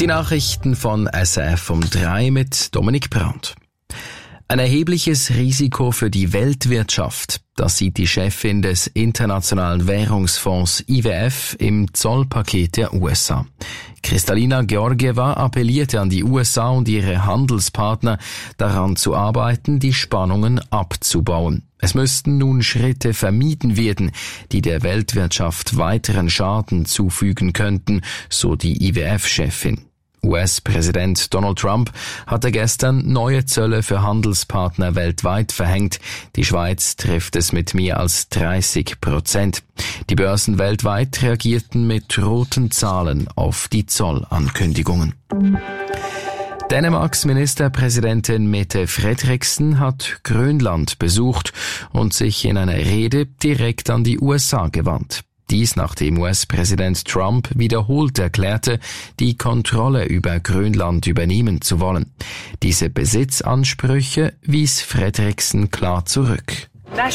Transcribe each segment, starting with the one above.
Die Nachrichten von SRF um 3 mit Dominik Brandt. Ein erhebliches Risiko für die Weltwirtschaft. Das sieht die Chefin des Internationalen Währungsfonds IWF im Zollpaket der USA. Kristalina Georgieva appellierte an die USA und ihre Handelspartner, daran zu arbeiten, die Spannungen abzubauen. Es müssten nun Schritte vermieden werden, die der Weltwirtschaft weiteren Schaden zufügen könnten, so die IWF-Chefin. US-Präsident Donald Trump hatte gestern neue Zölle für Handelspartner weltweit verhängt. Die Schweiz trifft es mit mehr als 30%. Die Börsen weltweit reagierten mit roten Zahlen auf die Zollankündigungen. Dänemarks Ministerpräsidentin Mette Frederiksen hat Grönland besucht und sich in einer Rede direkt an die USA gewandt. Dies nachdem US-Präsident Trump wiederholt erklärte, die Kontrolle über Grönland übernehmen zu wollen. Diese Besitzansprüche wies Frederiksen klar zurück.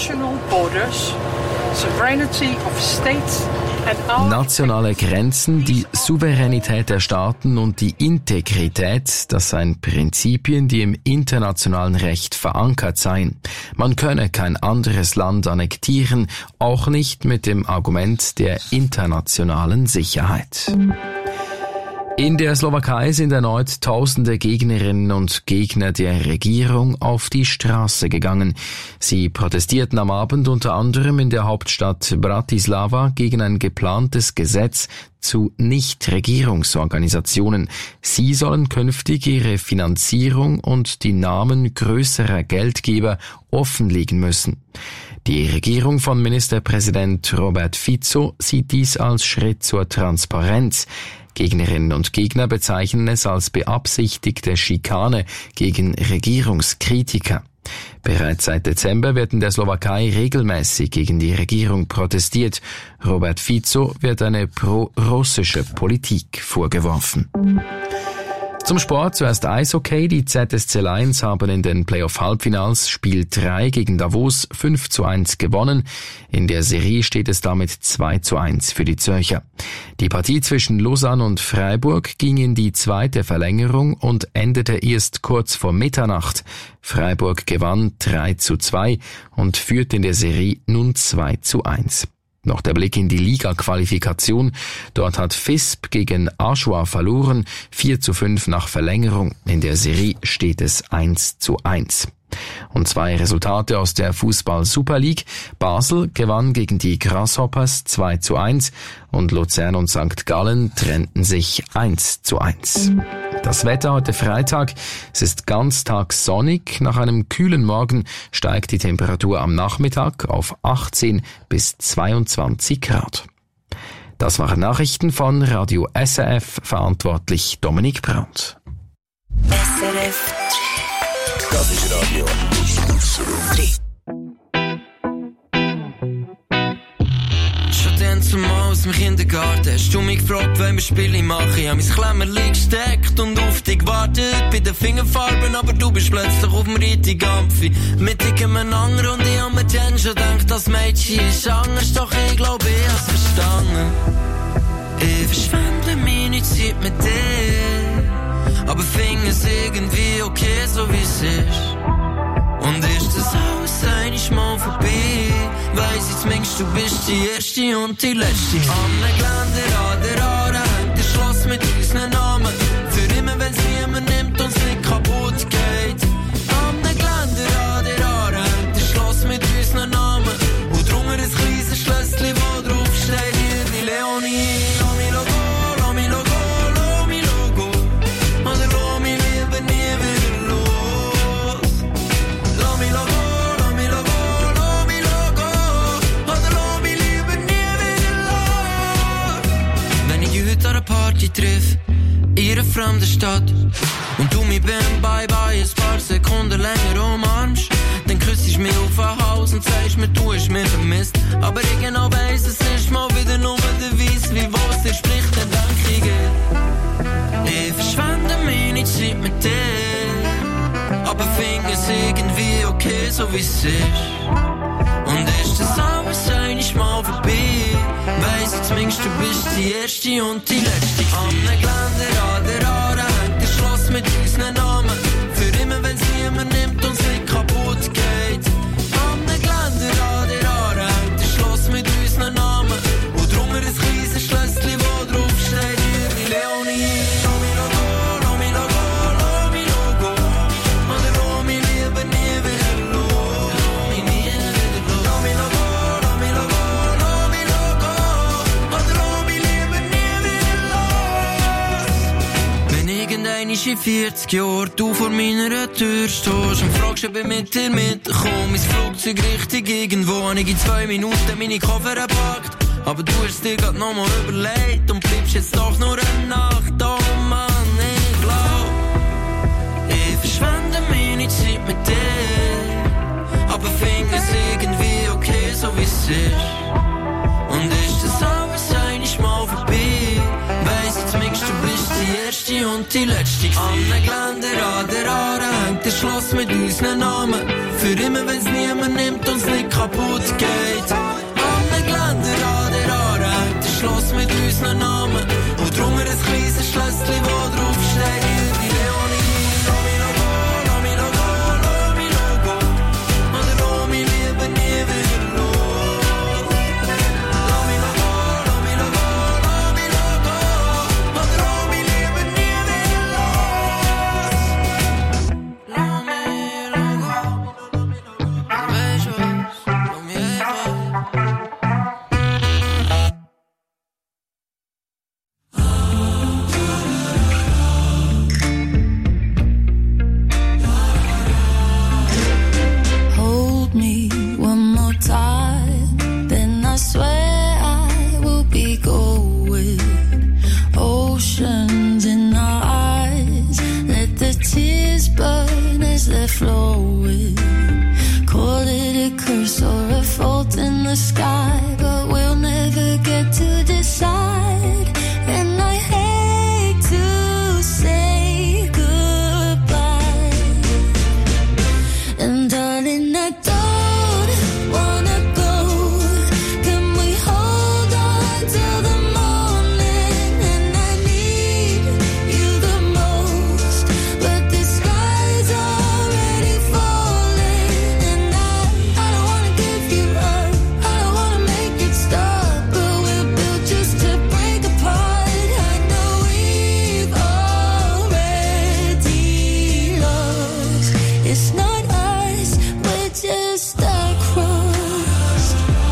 Nationale Grenzen, die Souveränität der Staaten und die Integrität, das seien Prinzipien, die im internationalen Recht verankert seien. Man könne kein anderes Land annektieren, auch nicht mit dem Argument der internationalen Sicherheit. In der Slowakei sind erneut tausende Gegnerinnen und Gegner der Regierung auf die Straße gegangen. Sie protestierten am Abend unter anderem in der Hauptstadt Bratislava gegen ein geplantes Gesetz zu Nichtregierungsorganisationen. Sie sollen künftig ihre Finanzierung und die Namen größerer Geldgeber offenlegen müssen. Die Regierung von Ministerpräsident Robert Fico sieht dies als Schritt zur Transparenz. Gegnerinnen und Gegner bezeichnen es als beabsichtigte Schikane gegen Regierungskritiker. Bereits seit Dezember wird in der Slowakei regelmäßig gegen die Regierung protestiert. Robert Fico wird eine pro-russische Politik vorgeworfen. Zum Sport zuerst Eishockey. Die ZSC Lions haben in den Playoff-Halbfinals Spiel 3 gegen Davos 5:1 gewonnen. In der Serie steht es damit 2:1 für die Zürcher. Die Partie zwischen Lausanne und Freiburg ging in die zweite Verlängerung und endete erst kurz vor Mitternacht. Freiburg gewann 3:2 und führt in der Serie nun 2:1. Noch der Blick in die Liga-Qualifikation. Dort hat Visp gegen Aschua verloren, 4:5 nach Verlängerung. In der Serie steht es 1:1. Und zwei Resultate aus der Fußball-Super League. Basel gewann gegen die Grasshoppers 2:1 und Luzern und St. Gallen trennten sich 1:1. Das Wetter heute Freitag. Es ist ganztags sonnig. Nach einem kühlen Morgen steigt die Temperatur am Nachmittag auf 18 bis 22 Grad. Das waren Nachrichten von Radio SRF, verantwortlich Dominik Brandt. SRF 3. Das ist Radio 3. Zumal aus dem Kindergarten hast du mich gefragt, wenn wir Spiele machen. Ich hab mein Klemmerli gesteckt und auf dich gewartet bei den Fingerfarben, aber du bist plötzlich auf dem richtigen Amphi mit irgendeinem und ich hab mir dann schon gedacht, das Mädchen ist anders, doch ich glaube, ich hab's verstanden. Ich verschwende meine Zeit mit dir, aber finde es irgendwie okay, so wie es ist. Und ist das alles einmal vorbei? Weiss ich zumindest, du bist die Erste und die Letzte. Am Geländer an der Aare hängt der Schloss mit unseren Namen. Für immer, wenn's niemand nimmt, uns nicht kaputt geht. Am Geländer an der Aare hängt der Schloss mit unseren Namen. Und drunter ein kleines Schlösschen, wo drauf steht, hier die Leonie. Lass mich go, lass mich go, lass mich go. Oder lass mich lieber nie wieder los. Lass mich go. Party triff, in einer fremden Stadt und du mich beim Bye-Bye ein paar Sekunden länger umarmst, dann küsst ich mich auf den Hals und sagst mir, du hast mich vermisst, aber ich genau weiss, es ist mal wieder nur der Weiss, wie was dir spricht, dann denk ich verschwende meine Zeit mit dir, aber finde es irgendwie okay, so wie es ist. Und ist das alles einmal vorbei? Weiss ich zumindest, denkst, du bist die erste und die letzte. Am Geländer an der Aare hängt ein Schloss mit unseren Namen. Für immer, wenn's niemand nimmt, uns nicht kaputt geht. Am Geländer an der Aare hängt ein Schloss mit unseren Namen. Und drum ein kleines Schlösschen, wo drauf steht, wie Leonie. Romy Logo, Romy Logo, Romy Logo. Oder Romy lieber nie wieder los. Romy nie wieder los. Romy Logo, Romy Logo, Romy Logo. Oder Romy lieber nie wieder los. Wenn irgendein ist in 40 Jahren du vor meiner Tür stehst und fragst, ob ich mit dir mitkomme, ins Flugzeug richtig irgendwo, habe ich in 2 Minuten meine Koffer gepackt. Aber du hast dir grad noch mal überlegt und bleibst jetzt doch nur eine Nacht. Oh Mann, ich glaub, ich verschwende meine Zeit mit dir. Aber finde es irgendwie okay, so wie es ist. Und ist das alles einmal vorbei? Weiss jetzt zumindest, du bist die erste und die letzte. Am Geländer an der Aare hängt ein Schloss mit unseren Namen. Für immer, wenn's niemand nimmt, uns nicht kaputt geht. Am Geländer an der Aare hängt ein Schloss mit unseren Namen. Und drum ein kleines Schlösschen, wo drauf steht, wie Leonie. Romy Logo, Romy Logo, Romy Logo. Oder Romy lieber nie wieder los. Romy Logo, Romy Logo, Romy Logo. Oder Romy lieber nie wieder los. Romy Logo, weisst du was, Romy einfach. Hold me one more time, then I swear I will be going. Oceans in our eyes, let the tears burn as they're flowing. Call it a curse or a fault in the sky, but we'll never get to decide. And I hate to say goodbye. And darling, I don't wanna go. Can we hold on till the morning? And I need you the most, but the sky's already falling. And I don't wanna give you up, I don't wanna make it stop, but we're built just to break apart. I know we've already lost. It's not us, we're just across.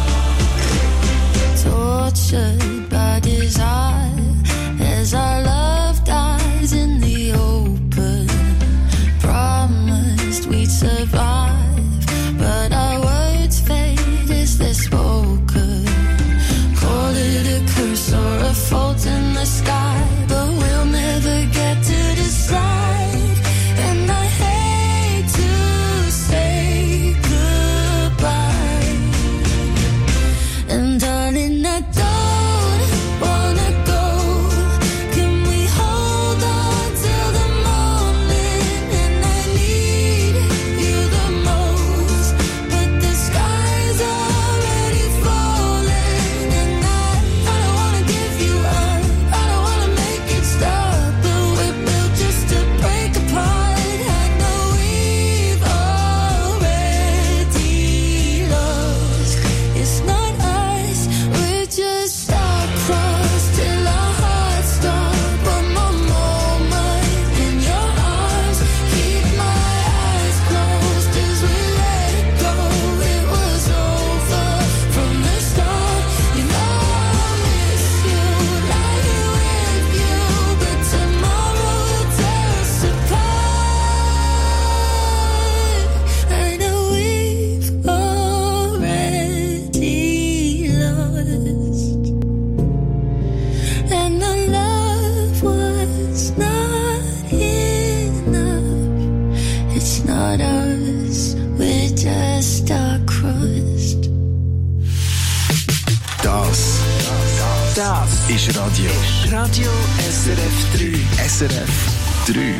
Tortured by desire as our love dies in the open. Promised we'd survive, but our words fade as they're spoken. Call it a curse or a fault in the sky, but we'll never get to decide. And I hate to say goodbye. And darling, I don't wanna go. Can we hold on till the morning? And I need you the most, but the sky's already falling. And I don't wanna give you up, I don't wanna make it stop, but we're built just to break apart. I know we've already lost. It's not us, we're just across till our hearts stop. One more moment in your arms, keep my eyes closed as we let go. It was over from the start. You know I miss you, lying with you, but tomorrow will tear us apart. I know we've already lost, and our love was not enough. It's not us, we're just our crust. Das ist Radio. Radio SRF 3. SRF 3.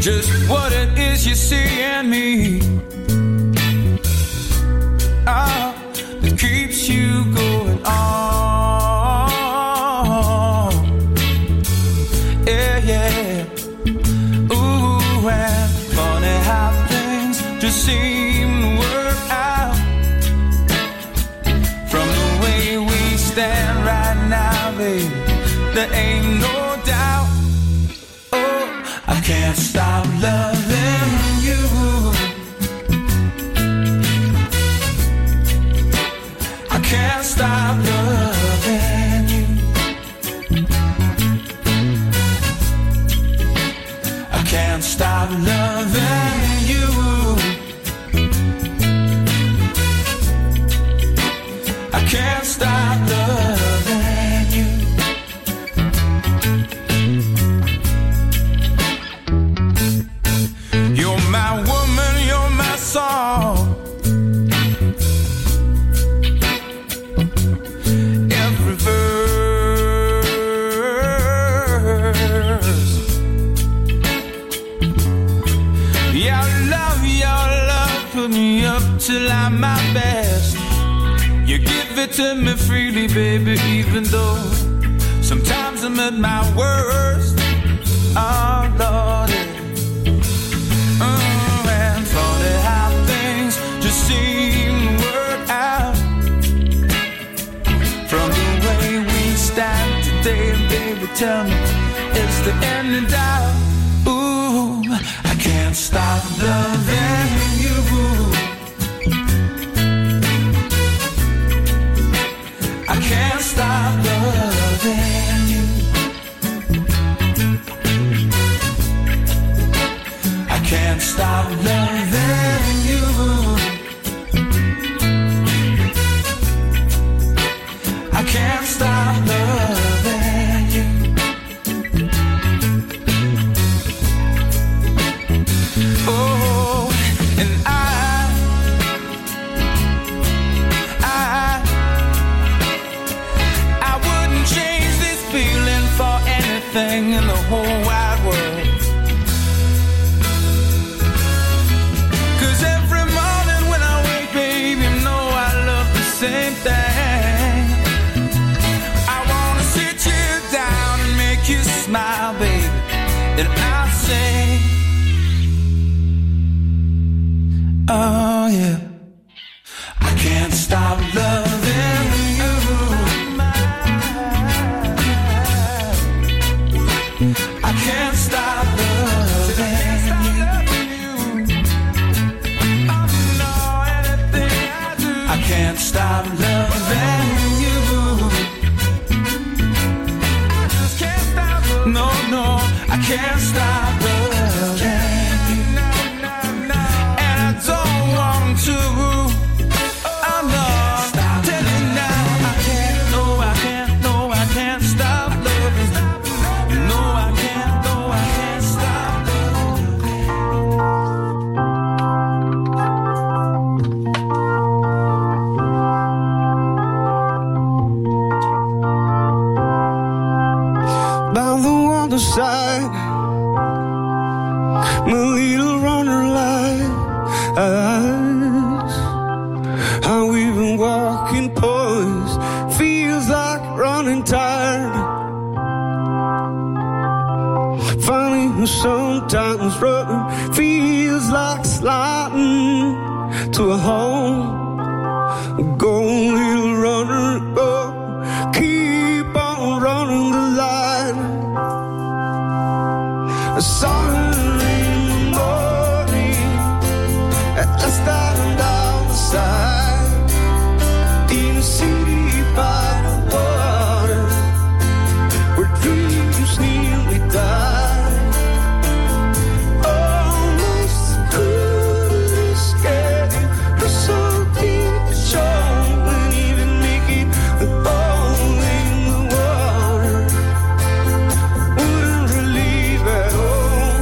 just what it is you see in me. That keeps you going on. Yeah. Ooh, and funny how things just seem to work out. From the way we stand right now, baby, there ain't no doubt. Oh, I can't stop loving you. I can't stop loving you. I can't stop loving you. I can't stop loving you. You're my woman, you're my song. Every verse. Your love, put me up till I'm my best. You give it to me freely, baby, even though sometimes I'm at my worst. Oh, Lordy. And funny how things just seem to work out. From the way we stand today, baby, tell me, is there any doubt? Ooh, I can't stop loving you. I can't stop loving you. I can't stop loving you. I can't stop loving you. Oh, and I wouldn't change this feeling for anything in the whole wide world. 'Cause every morning when I wake, babe, you know I love the same thing. I wanna sit you down and make you smile, baby, and I'll say, oh yeah, I can't stop loving you. I can't stop loving you. Oh no, anything I do, I can't stop loving you. I just can't stop loving. No, I can't stop loving you. And I don't want to. Oh no, tell you now, I can't. No, I can't. No, I can't stop loving. No, I can't. No, I can't stop loving. By the waterside, my little runner lies. How we've been walking poised, feels like running tired. Finally, sometimes running feels like sliding to a home. Go, little runner, go. Keep on running the line. I saw her in the morning, at last I'm down the side, in a city by the water, where dreams nearly die. Almost could escape, but so deep the shore, wouldn't even make it a ball in the water. Wouldn't relieve at all.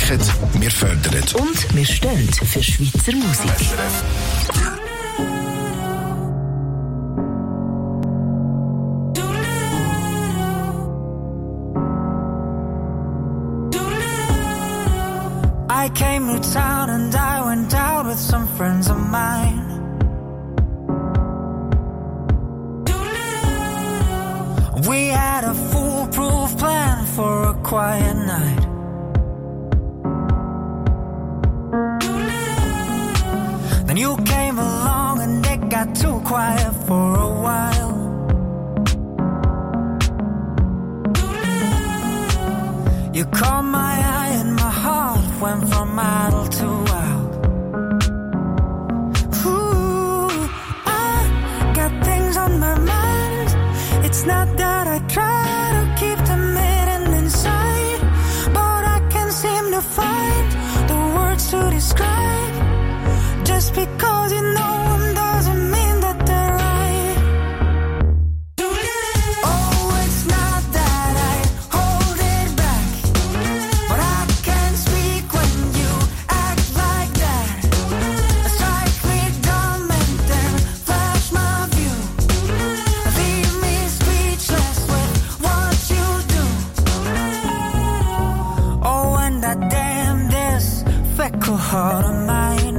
denken, wir fördern. Und wir stehen für Schweizer Musik. I came to town and I went out with some friends of mine. We had a foolproof plan for a quiet night. Then you came along and it got too quiet for a while. You caught my eye and my heart went from idle to wild. Ooh, I got things on my mind. It's not that I try to keep them hidden inside, but I can't seem to find the words to describe. Just because you know them doesn't mean that they're right. Oh, it's not that I hold it back, but I can't speak when you act like that. Strike me dumb and then flash my view. Leave me speechless with what you do. Oh, and that damn this fickle heart of mine.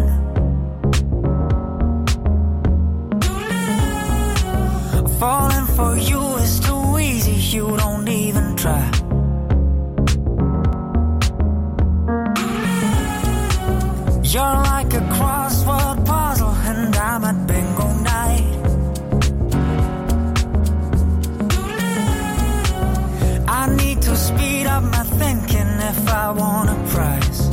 Falling for you is too easy, you don't even try. You're like a crossword puzzle and I'm at bingo night. I need to speed up my thinking if I want a prize.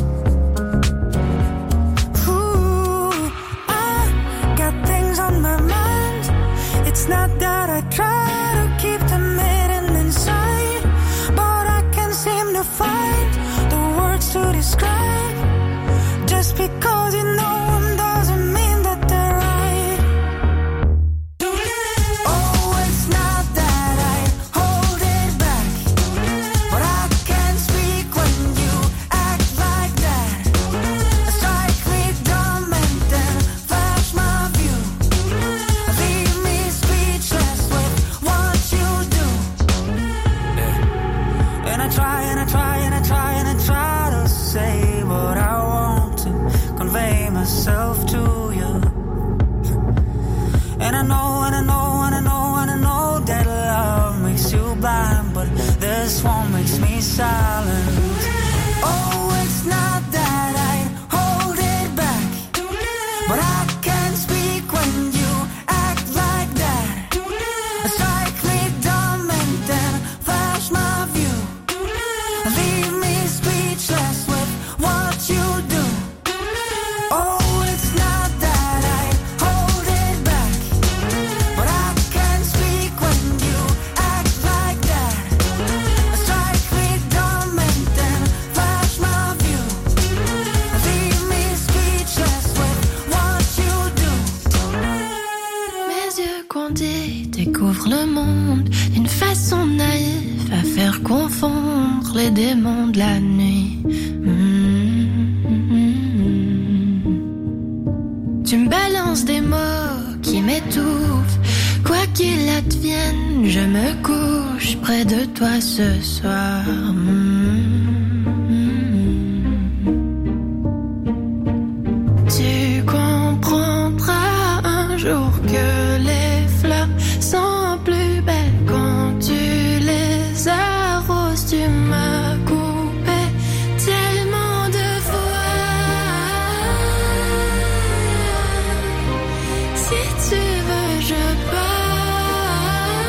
Ooh, I got things on my mind. It's not that I try to keep them hidden inside, but I can't seem to find the words to describe. Just because you know them doesn't mean that they're right. Oh, it's not that I hold it back, but I can't speak when you act like that. Strike me dumb and then flash my view. Leave me speechless with what you do. And I try and I try and I try and I try to say what I want to convey myself to you. And I know and I know and I know and I know that love makes you blind, but this one makes me silent. Oh, it's not that I hold it back, but I can't speak when you act like that. Strike me dumb and then flash my view. Leave me speechless with what you do. Oh, it's not that I hold it back, but I can't speak when you act like that. Strike me dumb and then flash my view. Leave me speechless with what you do. Mes yeux condés découvrent le monde d'une façon naïve à faire confondre les démons de la nuit. Tu me balances des mots qui m'étouffent. Quoi qu'il advienne, je me couche près de toi ce soir. Tu comprendras un jour que les fleurs sont plus belles quand tu les arroses. Tu m'as coupé tellement de fois. Si tu veux, je pars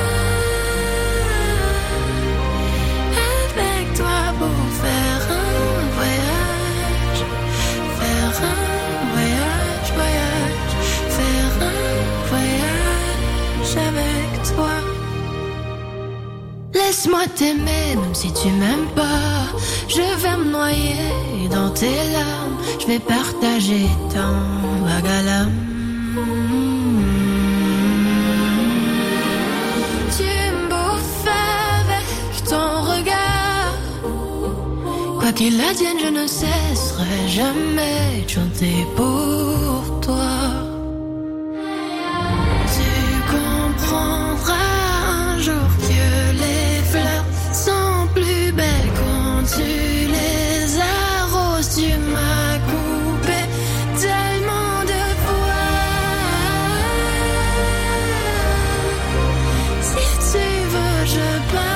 avec toi pour faire un voyage, faire un voyage, voyage, faire un voyage avec toi. Laisse-moi t'aimer, même si tu m'aimes pas. Je vais me noyer dans tes larmes. Je vais partager ton vague à l'âme. Tu me bouffes avec ton regard. Quoi Quoi qu'il advienne, je ne cesserai jamais de chanter pour toi. Tu comprendras un jour que les fleurs sont plus belles quand tu les arroses. Tu m'as coupé tellement de fois. Si tu veux, je pars.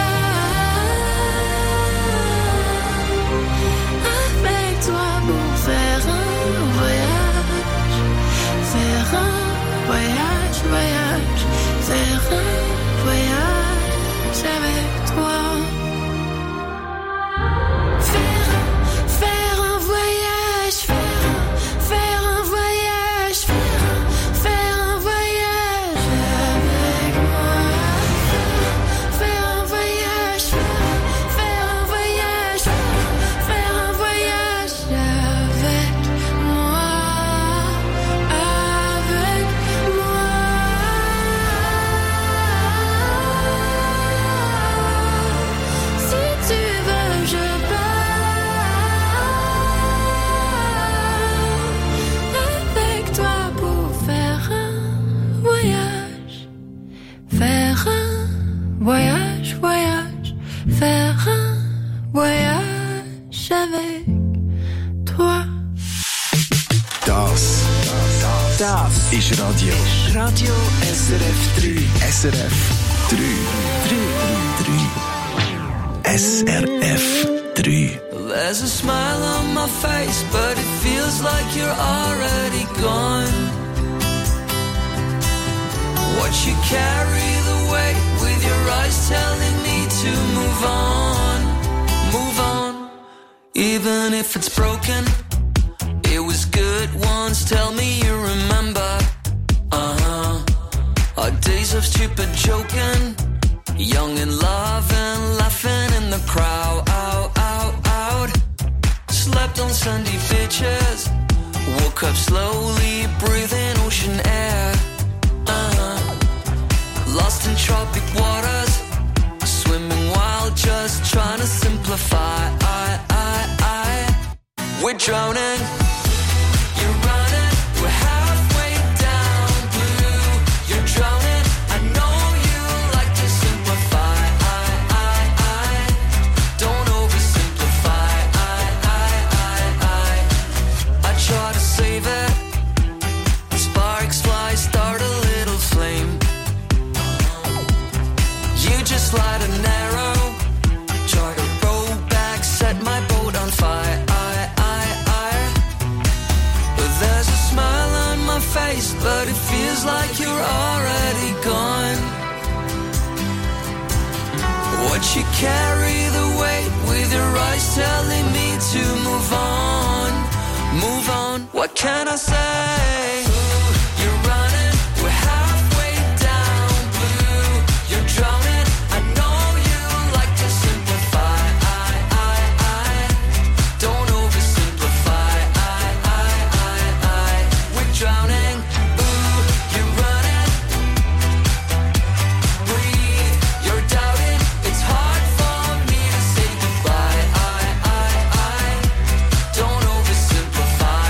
Ist Radio. Radio SRF 3. SRF 3. 3. SRF 3. There's a smile on my face, but it feels like you're already gone. Watch you carry the weight with your eyes telling me to move on. Move on. Even if it's broken, it was good once. Tell me you remember. Our days of stupid joking, young in love and laughing in the crowd. Out, out, out. Slept on sandy beaches, woke up slowly, breathing ocean air. Lost in tropic waters, swimming wild, just trying to simplify. We're drowning. You're running. We're halfway down blue. You're drowning. I know you like to simplify. Don't oversimplify. I try to save it. Sparks fly, start a little flame. You just light an arrow. Try to roll back, set my boat on fire. There's a smile on my face, but it feels like you're already gone. Watch you carry the weight with your eyes telling me to move on. Move on. What can I say? You're running. We're halfway down blue. You're drowning. I know you like to simplify. Don't oversimplify. We're drowning. Ooh, you're running. Breathe. You're doubting. It's hard for me to say goodbye. Don't oversimplify.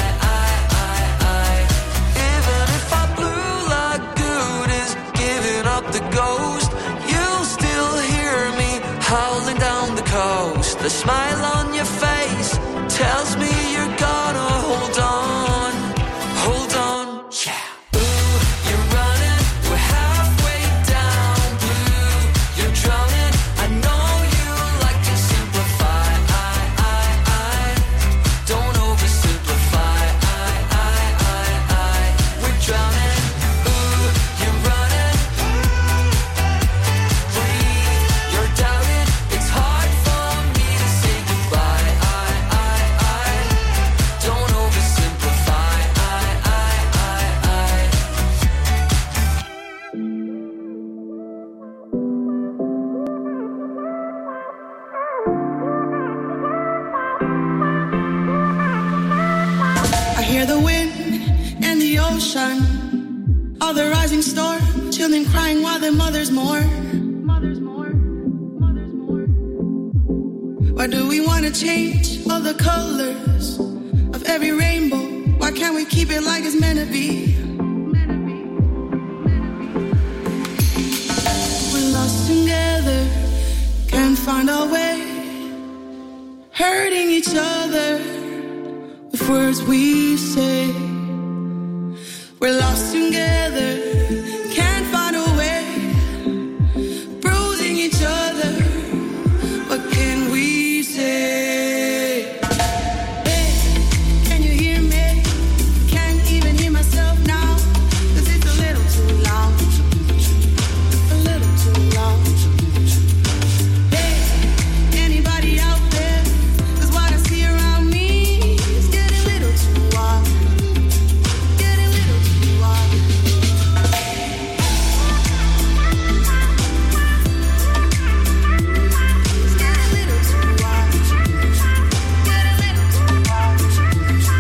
Even if I blew like good is giving up the ghost, you'll still hear me howling down the coast. The smile on your face tells me you're gonna hold on. Hold on. Yeah. Ooh, you're running. We're halfway down blue. You're drowning. I know you like to simplify. Don't oversimplify. We're drowning. Ooh, you're running. Breathe. You're doubting. It's hard for me to say goodbye. Don't oversimplify. I hear the wind and the ocean, all the rising storm, children crying while their mothers mourn. Why do we want to change all the colors of every rainbow? Why can't we keep it like it's meant to be? We're lost together, can't find our way, hurting each other with words we say. We're lost together, can't find a way, bruising each other. What can we say? Hey, can you hear me? Can't even hear myself now, 'cause it's a little too loud. A little too loud. Hey, anybody out there? 'Cause what I see around me is getting a little too wild. Getting a little too wild. It's getting a little too wild. Getting a little too wild. It's getting a little too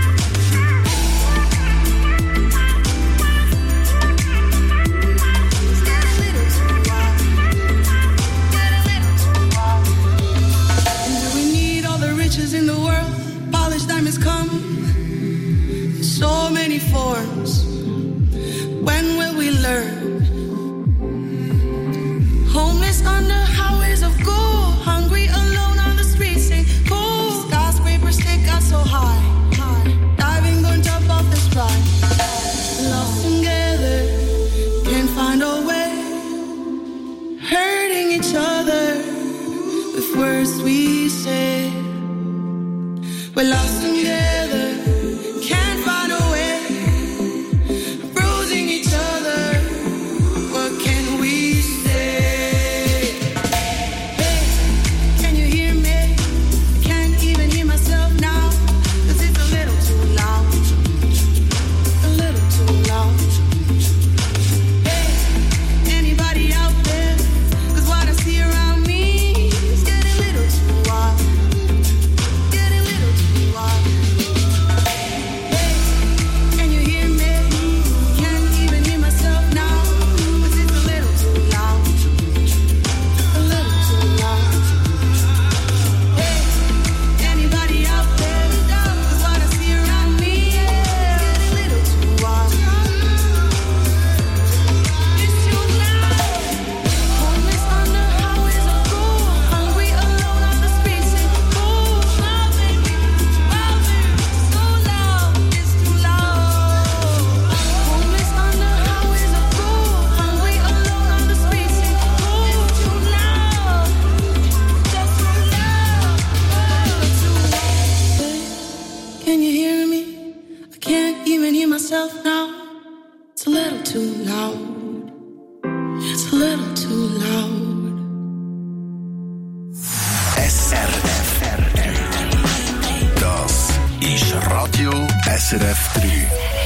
wild. Getting a little too wild. And do we need all the riches in the world? Polished diamonds come in so many forms. When will we learn? Homeless under highways of gold, hungry alone on the streets, say cold. Skyscrapers stick out so high, high. Diving on top of the sky. Lost together, can't find a way, hurting each other with words we say. We're lost together, can't find a way, bruising each other. What can we say? Hey, can you hear me? I can't even hear myself now, 'cause it's a little too loud. A little too loud. Hey, anybody out there? 'Cause what I see around me is getting a little too wild. Getting a little too wild. Hey, can you hear me? Can't even hear myself now, 'cause it's a little too loud. A little too loud. Hey, anybody out there? 'Cause what I see around me is getting a little too wild. It's too loud. Homeless on the highways of gold, hungry alone on the streets, say cold. Wow, baby, so loud, it's too loud. Homeless on the highways of gold, hungry alone on the streets, say cold. It's too loud, just too loud. Too loud. Can you hear me? I can't even hear myself now. It's a little too loud. It's a little too loud. SRF. Das ist Radio SRF 3.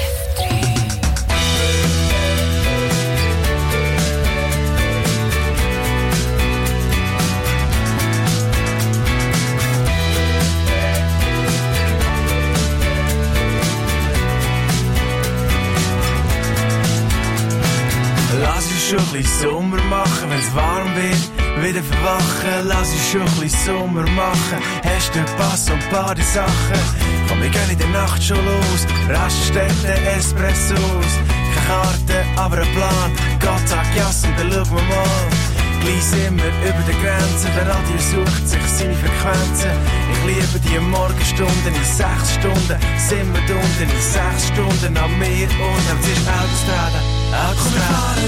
Lass uns schon ein bisschen Sommer machen, wenn's warm wird. Wieder verwachen, lass uns schon ein bisschen Sommer machen. Hast du Pass und Badesachen? Komm, wir gehen in der Nacht schon los. Raststätte, Espressos. Keine Karte, aber ein Plan. Gott sagt Jas und dann schauen wir mal. Gleich sind wir über der Grenze. Der Radio sucht sich seine Frequenzen. Ich liebe die Morgenstunden. In 6 Stunden sind wir da unten. In 6 Stunden am Meer unten. Es ist Autostrade, Autostrade.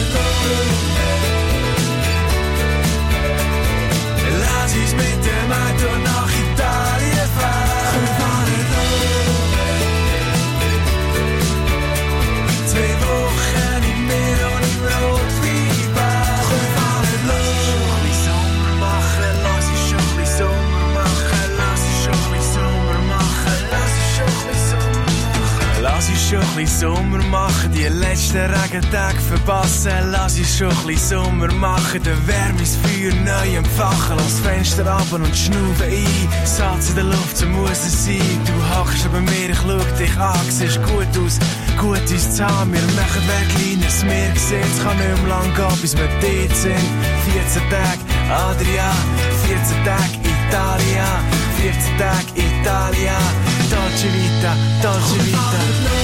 Lass uns mit dem Auto nach Italien fahren. Wir fahren los. 2 Wochen im Meer und im Rotweinbad. Wir fahren los. Lass uns schon ein bisschen Sommer machen. Lass uns schon ein bisschen Sommer machen. Lass uns schon ein bisschen Sommer machen. Lass uns schon ein bisschen Sommer machen. Die letzten Regentage verpassen. Lass uns schon ein bisschen Sommer machen. Der Wärme ins Feuer neu empfachen. Lass das Fenster ab und schnaufen ein. Salz in der Luft, so muss es sein. Du hockst bei mir, ich schau dich an. Siehst gut aus, gut uns zu haben. Wir machen weg, kleines Meer gesehen. Es kann nicht mehr lang gehen, bis wir dort sind. 14 Tage Adria, 14 Tage Italia. Italia, dolce vita, dolce vita.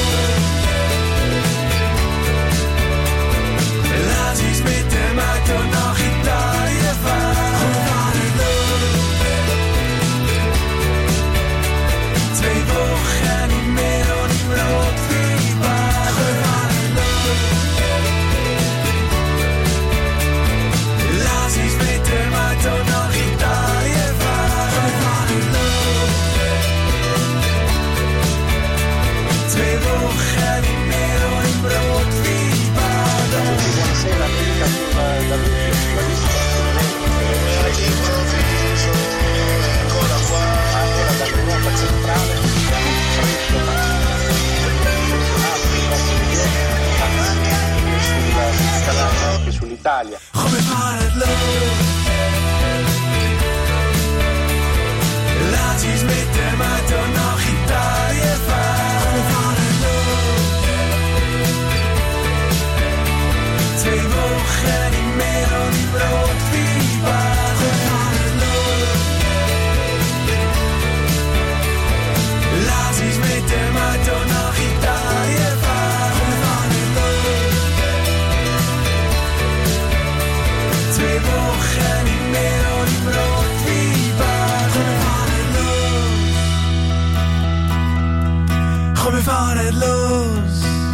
Laat iets met hem uit door naar Italië varen. 2 wochen niet meer und im Rotwein baden. Laat iets met hem uit door naar Italië varen. 2 wochen niet meer und im Rotwein baden. Buonasera, America da Lucio, sulla lista ancora qua, ancora dall'Europa centrale, siamo freddo ma sulla scalata anche sull'Italia. Come fare love? Laat iets met hem uit door naar Italië varen. Come fare love? 2 wochen niet meer und im Rotwein baden. Laat iets met hem uit door naar Italië varen. 2 wochen niet meer und im Rotwein baden. Come fare los?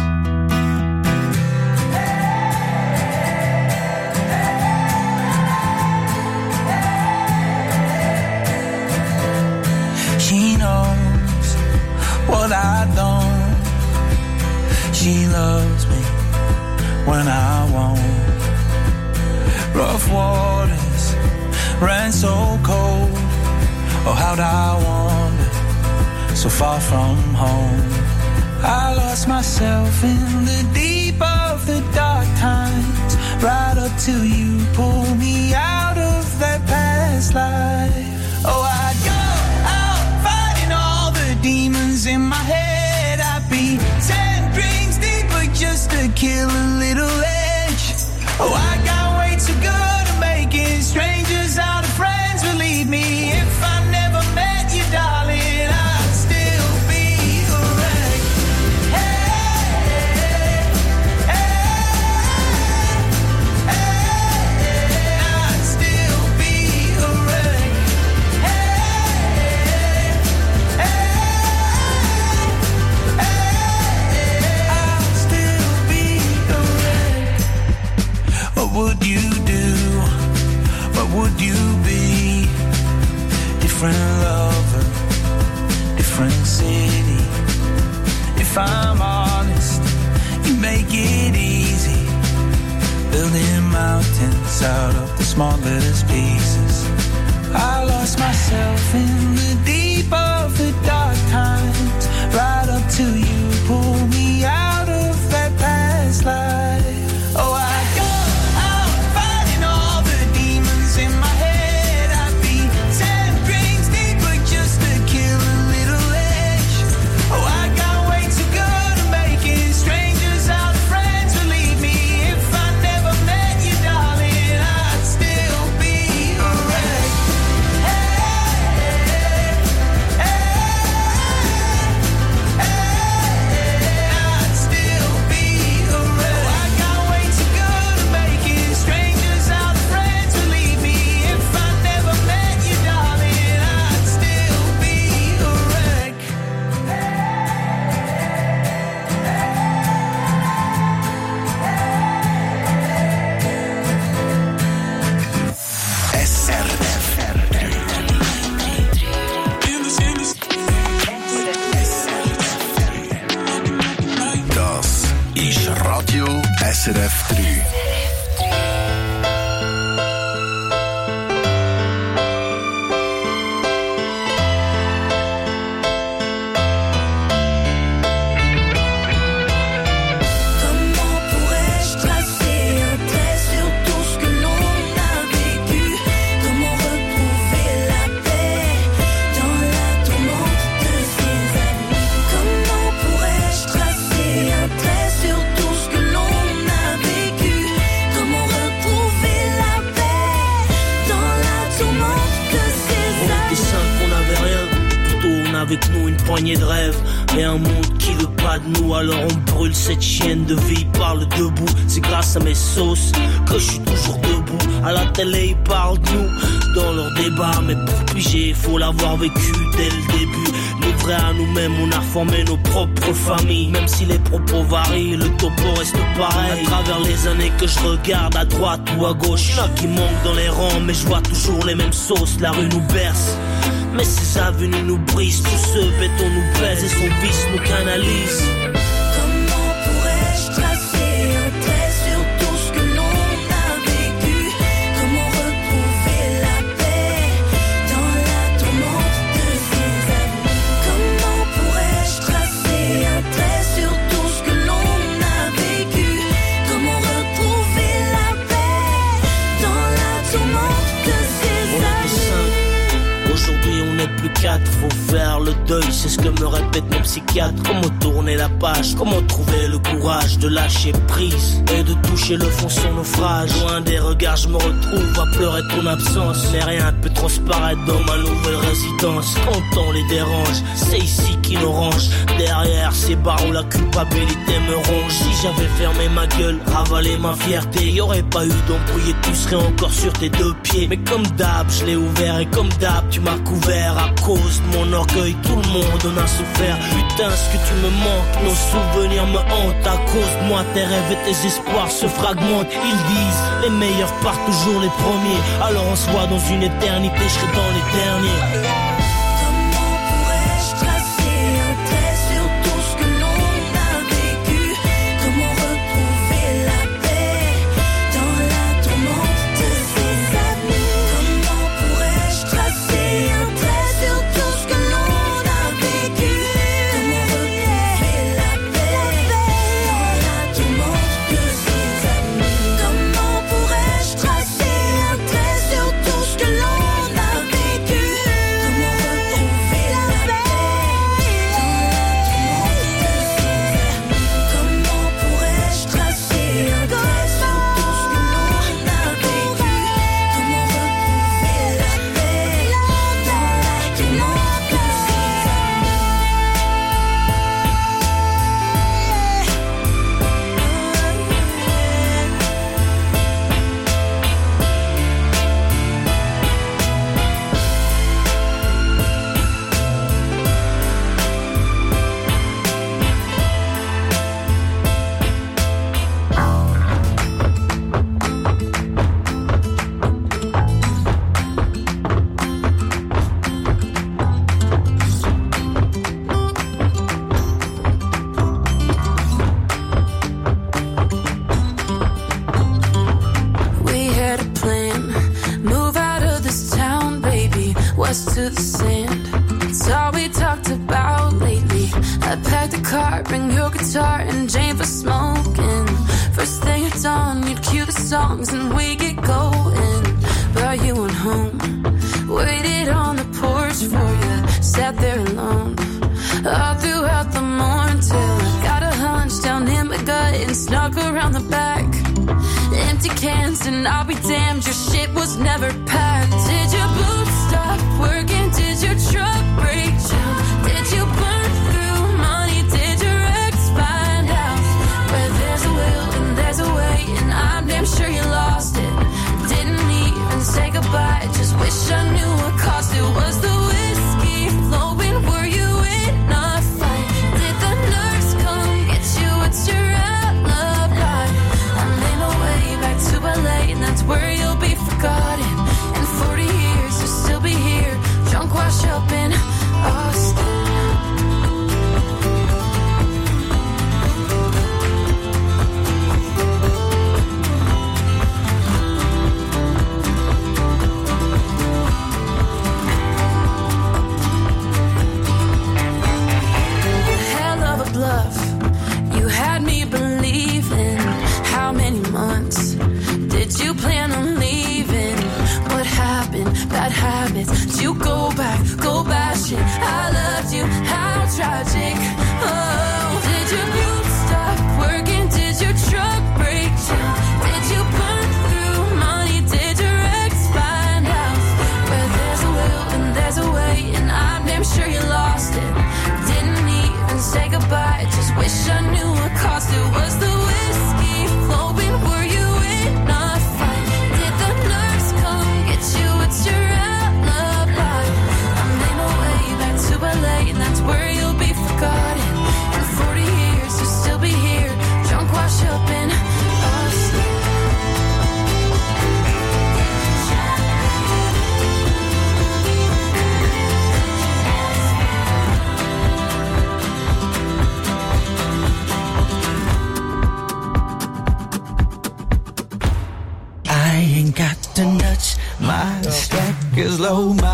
She knows what I don't. She loves me when I won't. Rough waters ran so cold. Oh, how'd I wander so far from home? I lost myself in the deep of the dark times, right up till you pulled me out of that past life. Oh, I'd go out fighting all the demons in my head. I'd be 10 drinks deeper just to kill a little edge. Oh, I got way too good at making strangers out of friends. Believe me, if I never met you, darling, I'd still be a wreck. Hey, I'd still be a wreck. I'd still be a wreck. What would you do? What would you be? Different lover, different city. If I'm honest, you make it easy, building mountains out of the smallest pieces. I lost myself in the deep of the dark times, right up till you pulled me out of that past life. Oh, I go out fighting all the demons in my head. I'd be 10 drinks deeper just to kill a little edge. Oh, I got way too good at making strangers out of friends. Believe me, if I never met you, darling, I'd still be a wreck. I'd still be a wreck. I got way too good at making strangers out of friends. Believe me, if I never met you, darling, I'd still be a wreck. Das ist Radio SRF 3. Comment pourrais-je tracer un trait sur tout ce que l'on a vécu? Comment retrouver la paix dans la tourmente de ces années? Comment pourrais-je tracer un trait sur tout ce que l'on a vécu? avec nous une poignée de rêves et un monde qui veut pas de nous. Alors on brûle cette chienne de vie, parle debout. C'est grâce à mes sauces que je suis toujours debout. À la télé ils parlent de nous dans leurs débats, mais pour piger faut l'avoir vécu dès le début. Livrés à nous-mêmes, on a formé nos propres familles. Même si les propos varient, le topo reste pareil. À travers les années que je regarde à droite ou à gauche, y'en a qui manquent dans les rangs, mais je vois toujours les mêmes sauces. La rue nous berce, mais ses avenues nous brisent. Tout ce béton nous pèse et son vice nous canalise. Comment pourrais-je tracer un trait sur tout ce que l'on a vécu? Comment retrouver la paix dans la tourmente de ses amis? Comment pourrais-je tracer un trait sur tout ce que l'on a vécu? Comment retrouver la paix dans la tourmente de ses amis? Aujourd'hui on n'est plus quatre, faut faire le deuil, c'est ce que me répète mon psychiatre. Comment tourner la page, comment trouver le courage de lâcher prise et de toucher le fond sans naufrage. Loin des regards je me retrouve à pleurer ton absence, mais rien ne peut transparaître dans ma nouvelle résidence. Quand on les dérange, c'est ici qu'ils nous rangent. Derrière ces barres où la culpabilité me ronge. Si j'avais fermé ma gueule, ravalé ma fierté, y'aurait pas eu d'embrouille et tu serais encore sur tes deux pieds. Mais comme d'hab, je l'ai ouvert et comme d'hab, tu m'as couvert. À cause de mon orgueil, tout le monde en a souffert. Putain, ce que tu me manques, nos souvenirs me hantent. À cause de moi, tes rêves et tes espoirs se fragmentent. Ils disent, les meilleurs partent toujours les premiers. Alors on se voit dans une éternité, je serai dans les derniers. Comment pourrais-je tracer un trait sur tout ce que l'on a vécu? Comment retrouver la paix dans la tourmente de ses amis? Comment pourrais-je tracer un trait sur tout ce que l'on a vécu? Comment retrouver la paix dans la tourmente de ses amis? Comment pourrais-je tracer un trait sur tout ce que l'on a vécu? Comment retrouver la paix dans la tourmente de ses amis? Comment pourrais-je tracer un trait sur tout ce que l'on a vécu? Comment retrouver la paix dans la tourmente de ses We had a plan, move out of this town, baby, west to the sand. It's all we talked about lately. I packed a car, bring your guitar and Jane for smoking. First thing at dawn, you'd cue the songs and we get going. But you went home, waited on the porch for you, sat there alone. All throughout the morning till I got a hunch down in my gut and snuck around the back. Empty cans and I'll be damned, your shit was never packed. Did your boots stop working? Did your truck break down? Did you burn through money? Did your ex find out? Where there's a will and there's a way, and I'm damn sure you lost it. Didn't even say goodbye, just wish I knew what cost it. Was the whiskey flowing? Were you in a fight? Did the nurse come get you? What's your alibi? I made my way back to LA, and that's where you'll be forgotten. In 40 years, you'll still be here, drunk, washed up in Austin. Hell of a bluff, you had me believing. How many months did you plan on leaving? What happened? Bad habits. Did you go back, go bashing? I loved you, how tragic. Oh, did your boots stop working? Did your truck break down? Did you burn through money? Did your ex find out? Where there's a will and there's a way, and I'm damn sure you lost it.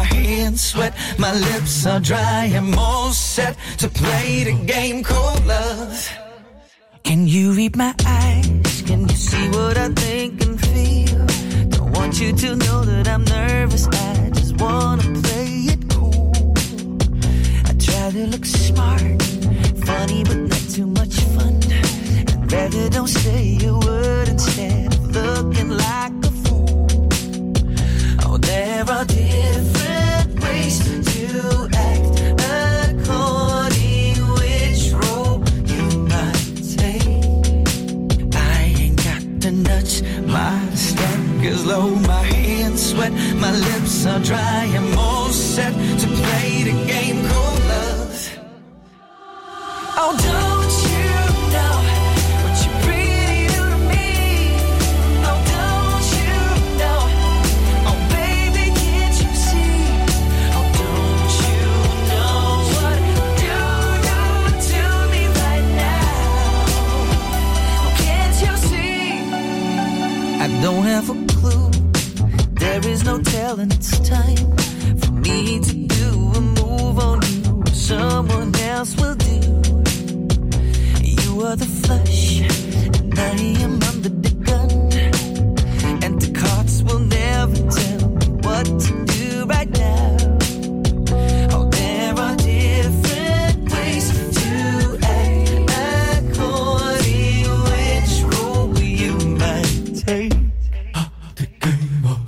my hands sweat, my lips are dry. I'm all set to play the game called love. Can you read my eyes? Can you see what I think and feel? Don't want you to know that I'm nervous. I just wanna play it cool. I try to look smart, funny but not too much fun. I'd rather don't say a word instead of looking like a fool. Oh, there are different ways to act according which role you might take. I ain't got the nuts, my step is low, my hands sweat, my lips are dry. I'm all set to play the game called love. Oh, don't you know what you really do to me? Oh, don't you know? Oh, baby, can't you see? Oh, don't you know what you do to me right now? Oh, can't you see? I don't have a clue. There is no telling it's time for me to do a move on you. Someone else will do. You are the flesh, and I am under the gun. And the cards will never tell me what to do right now. Oh, there are different ways to act according which role you might take. The game of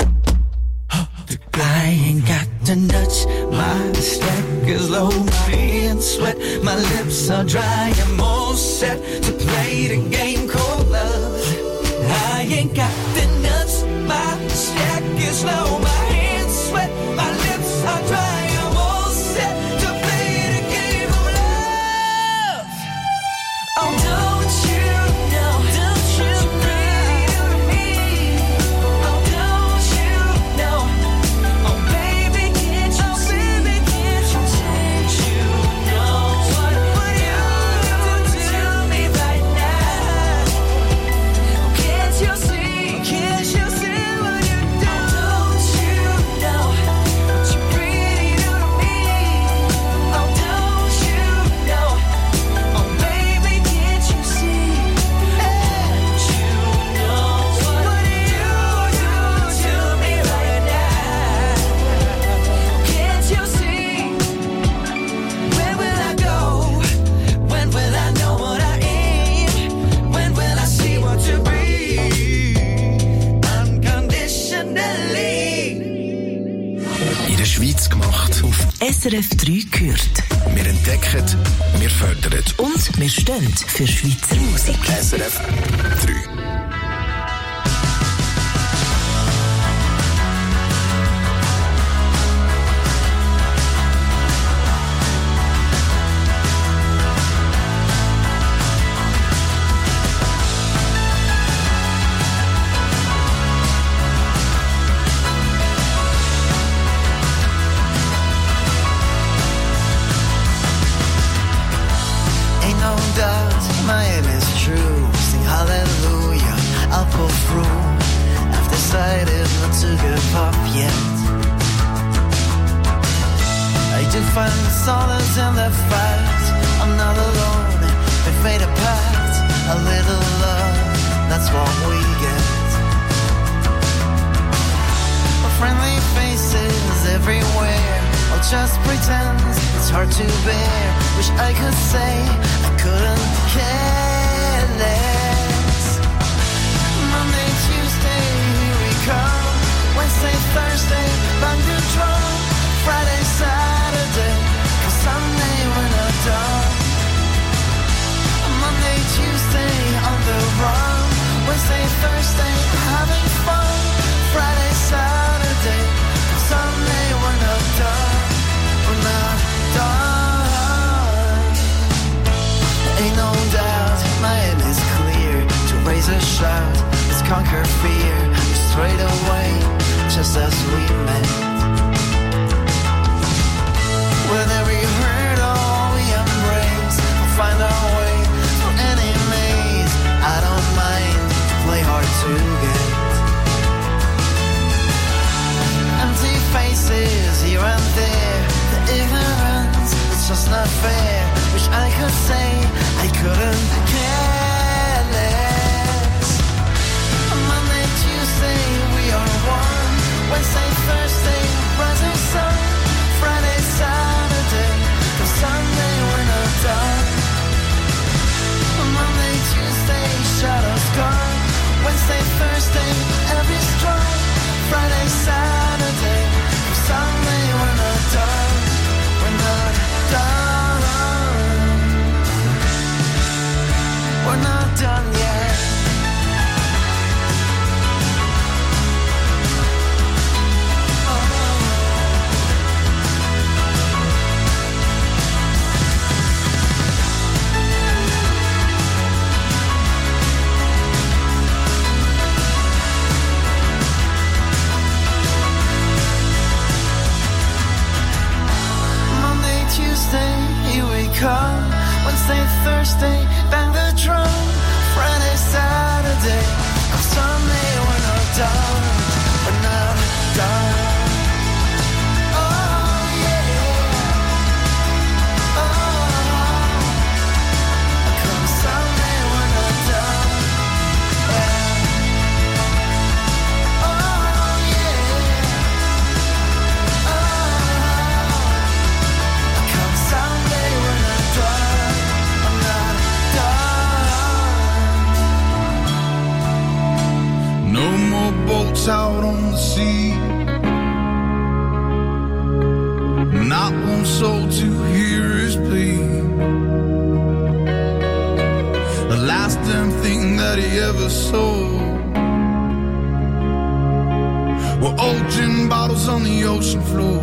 I ain't got the nuts, my step is low, my hands sweat, my lips are dry. I'm all set to play the game called love. I ain't got the nuts, my step is low, my hands sweat, my lips are dry. I'm all set to play the game of love. Oh, don't you know? Don't you know? Oh, don't you know? Oh, baby, can't you see? Don't you know what you do to me right now? Oh, can't you see? Can't you see what you do? Oh, don't you know what you really do to me? Oh, don't you know? Oh, baby, can't you see? Don't you know what you do to me right now? Can't you see? Where will I go? When will I know what I am? When will I see what you bring? Unconditionally. In der Schweiz gemacht. Auf SRF 3 gehört. Wir entdecken, wir fördern. Und wir stehen für Schweizer Musik. SRF 3. Ain't no doubt my aim is true. Sing hallelujah, I'll pull through. I've decided not to give up yet. I do find solace in the fact I'm not alone. We've made a pact, a little love, that's what we get. Friendly faces everywhere. I'll just pretend it's hard to bear. Wish I could say I couldn't care less. Monday, Tuesday, here we come. Wednesday, Thursday, back to drum. Friday, Saturday, 'cause Sunday we're not done. Monday, Tuesday, on the run. Wednesday, Thursday, having fun. Friday, Saturday, Sunday we're not done. We're not done. Ain't no doubt, my aim is clear. To raise a shout, let's conquer fear. Straight away, just as we met. there. The ignorance, it's just not fair. Wish I could say I couldn't care less. Monday, Tuesday, we are one. Wednesday, Thursday, rising sun. Friday, Saturday, till Sunday we're not done. Monday, Tuesday, shadows gone. Wednesday, Thursday, every strong. Friday, Saturday, till Sunday we're not done. We're not done. We're not done yet. Tuesday, here we come. Wednesday, Thursday, bang the drum. Friday, Saturday, come Sunday, we're not done. We're not done. Oh, yeah. Oh, come Sunday, we're not done. Yeah. Oh, yeah. Someday we're not done, I'm not done. No more boats out on the sea. Not one soul to hear his plea. The last damn thing that he ever sold were old gin bottles on the ocean floor.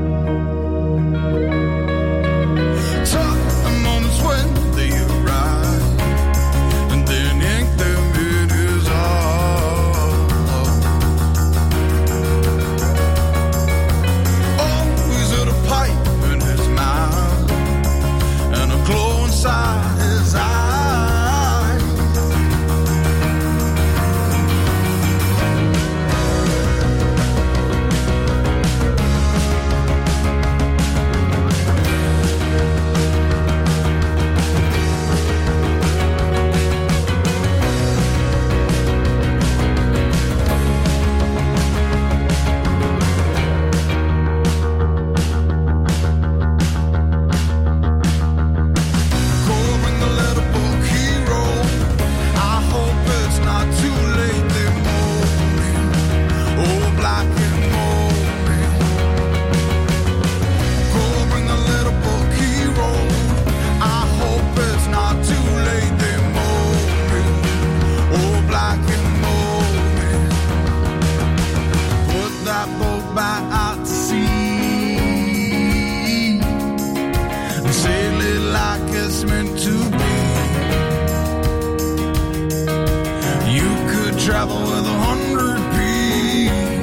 Travel with 100 peas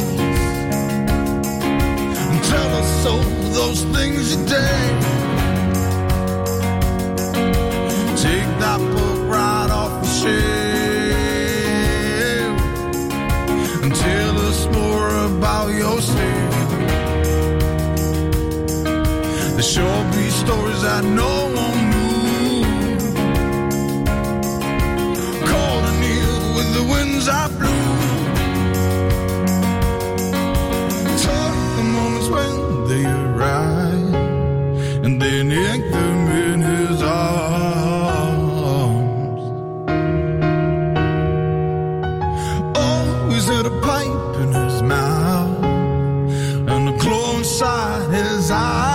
and tell us so those things you did. Take that book right off the shelf and tell us more about yourself. There sure be stories that no one knew. Call the Neil with the winds I blew. Talk the moments when they arrive and then yank them in his arms. Always had a pipe in his mouth and a glow inside his eyes.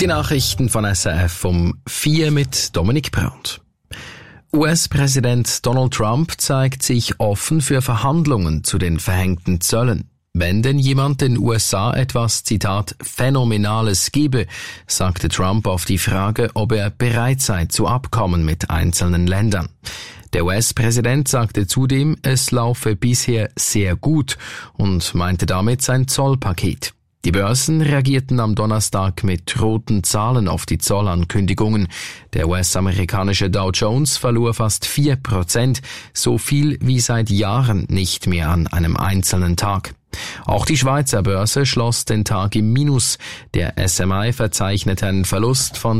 Die Nachrichten von SRF um 4 mit Dominik Brandt. US-Präsident Donald Trump zeigt sich offen für Verhandlungen zu den verhängten Zöllen. Wenn denn jemand den USA etwas, Zitat, Phänomenales gebe, sagte Trump auf die Frage, ob er bereit sei zu Abkommen mit einzelnen Ländern. Der US-Präsident sagte zudem, es laufe bisher sehr gut und meinte damit sein Zollpaket. Die Börsen reagierten am Donnerstag mit roten Zahlen auf die Zollankündigungen. Der US-amerikanische Dow Jones verlor fast 4%, so viel wie seit Jahren nicht mehr an einem einzelnen Tag. Auch die Schweizer Börse schloss den Tag im Minus. Der SMI verzeichnete einen Verlust von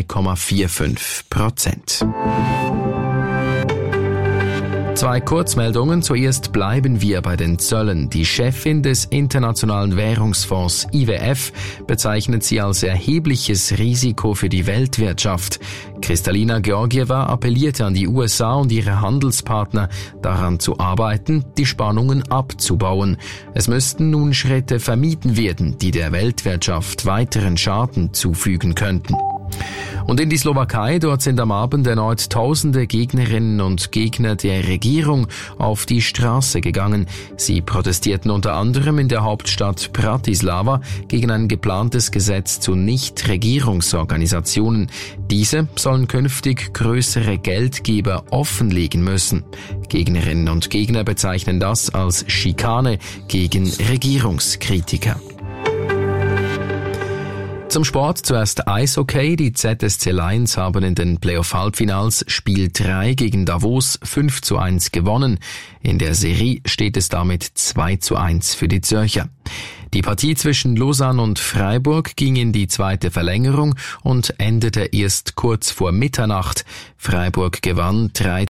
2,45%. Zwei Kurzmeldungen. Zuerst bleiben wir bei den Zöllen. Die Chefin des Internationalen Währungsfonds IWF bezeichnet sie als erhebliches Risiko für die Weltwirtschaft. Kristalina Georgieva appellierte an die USA und ihre Handelspartner, daran zu arbeiten, die Spannungen abzubauen. Es müssten nun Schritte vermieden werden, die der Weltwirtschaft weiteren Schaden zufügen könnten. Und in die Slowakei, dort sind am Abend erneut tausende Gegnerinnen und Gegner der Regierung auf die Straße gegangen. Sie protestierten unter anderem in der Hauptstadt Bratislava gegen ein geplantes Gesetz zu Nichtregierungsorganisationen. Diese sollen künftig größere Geldgeber offenlegen müssen. Gegnerinnen und Gegner bezeichnen das als Schikane gegen Regierungskritiker. Zum Sport zuerst Eishockey. Die ZSC Lions haben in den Playoff-Halbfinals Spiel 3 gegen Davos 5:1 gewonnen. In der Serie steht es damit 2:1 für die Zürcher. Die Partie zwischen Lausanne und Freiburg ging in die zweite Verlängerung und endete erst kurz vor Mitternacht. Freiburg gewann 3:2.